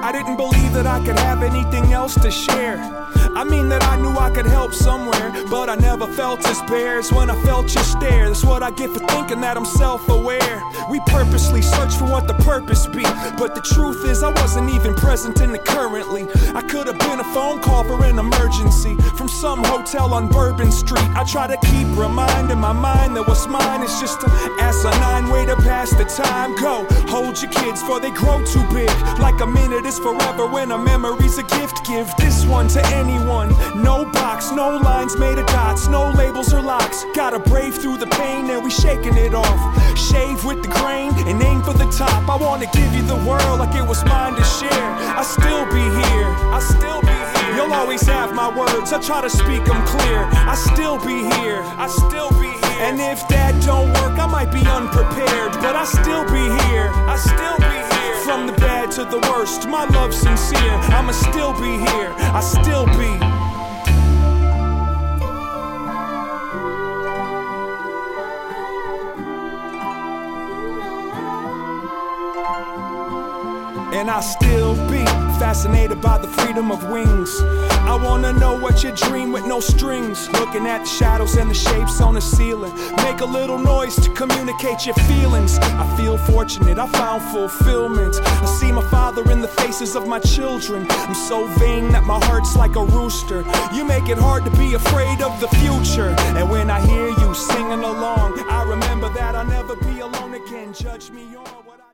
I didn't believe that I could have anything else to share. I mean that I knew I could help somewhere, but I never felt as bare as when I felt your stare. That's what I get for thinking that I'm self-aware. We purposely search for what the purpose be, but the truth is I wasn't even present in the currently. I could have been a phone call for an emergency from some hotel on Bourbon Street. I try to keep reminding my mind that what's mine is just an asinine way to pass the time. Go, hold your kids for they grow too big. Like a minute is forever when a memory's a gift. Give this one to anyone. No box, no lines made of dots, no labels or locks. Gotta brave through the pain and we shaking it off. Shave with the grain and aim for the top. I wanna give you the world like it was mine to share. I still be here, I still be here. You'll always have my words, I try to speak them clear. I still be here, I still be here. And if that don't work, I might be unprepared, but I still be here, I still be here. From the bad to the worst, my love's sincere. I'ma still be here, I still be. And I still be fascinated by the freedom of wings. I wanna know what you dream with no strings. Looking at the shadows and the shapes on the ceiling. Make a little noise to communicate your feelings. I feel fortunate, I found fulfillment. I see my father in the faces of my children. I'm so vain that my heart's like a rooster. You make it hard to be afraid of the future. And when I hear you singing along, I remember that I'll never be alone again. Judge me or